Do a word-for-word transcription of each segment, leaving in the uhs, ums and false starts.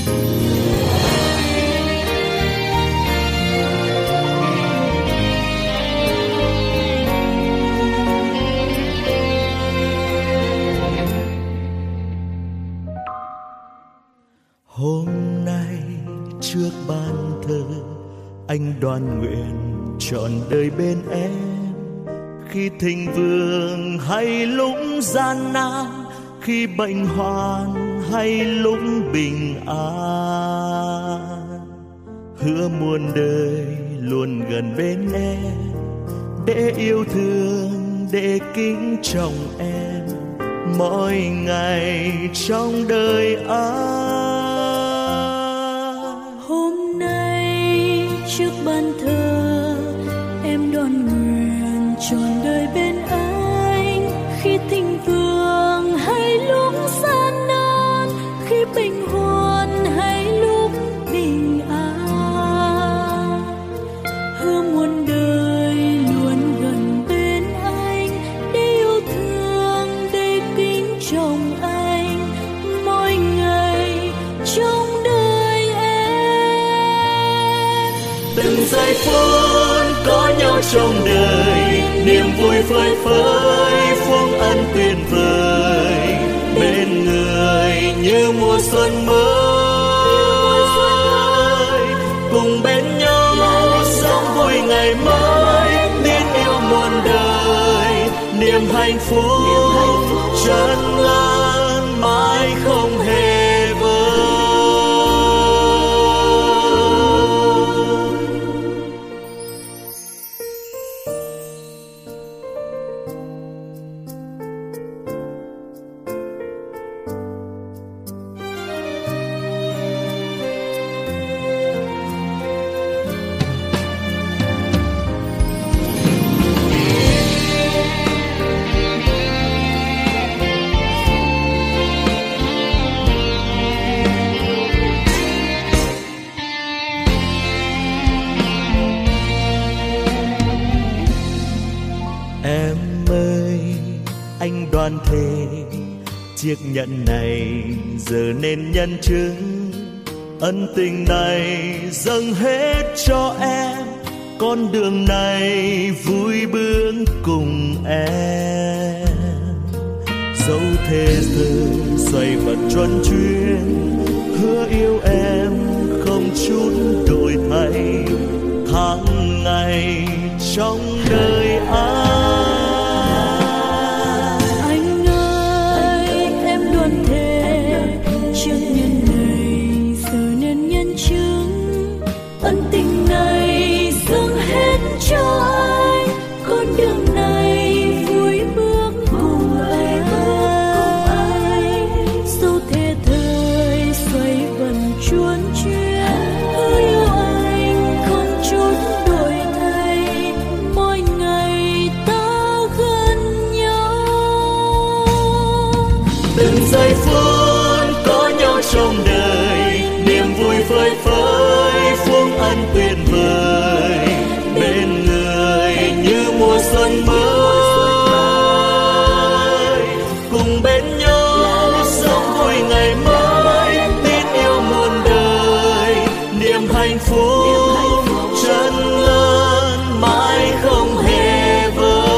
Hôm nay trước ban thờ, anh đoan nguyện trọn đời bên em. Khi thịnh vượng hay lúc gian nan, khi bệnh hoạn hay lúc bình an, hứa muôn đời luôn gần bên em, để yêu thương, để kính trọng em mỗi ngày trong đời anh. Hôm nay trước ban thờ, em đoan nguyện trọn đời bên anh. Khi thịnh vượng hay lúc gian nan, khi bình hoạn hay lúc bình an, hứa muôn đời luôn gần bên anh, để yêu thương, để kính trọng anh mỗi ngày trong đời em. Từng giây phút có nhau trong đời, niềm vui phơi phới, phúc ân tuyệt vời bên người như mùa xuân mới. Cùng bên nhau sống vui ngày mới, biết yêu muôn đời, niềm hạnh phúc chân an mãi không hề vơi. Em ơi, anh đoan thề, chiếc nhẫn này giờ nên nhân chứng. Ân tình này dâng hết cho em, con đường này vui bước cùng em. Dẫu thế giờ xoay vật truân chuyên, hứa yêu em không chút đổi thay, tháng ngày trong đời anh. Từng giây phút có nhau trong đời, niềm vui phơi phới, phúc ân tuyệt vời bên người như mùa xuân mới. Cùng bên nhau sống vui ngày mới, tin yêu muôn đời, niềm hạnh phúc chân ơn mãi không hề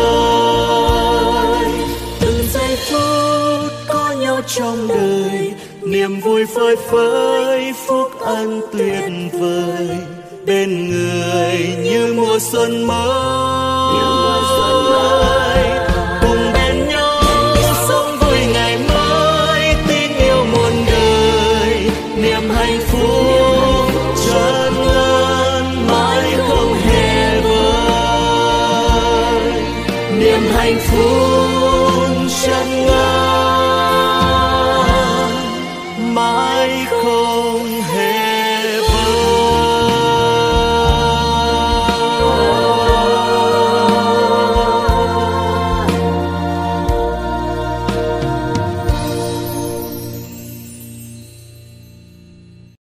vơi. Từng giây phút trong đời, niềm vui phơi phới, phúc ân tuyệt vời bên người như mùa xuân mới. Cùng bên nhau sống vui ngày mới, tin yêu muôn đời, niềm hạnh phúc chân ơn mãi không hề vơi. Niềm hạnh phúc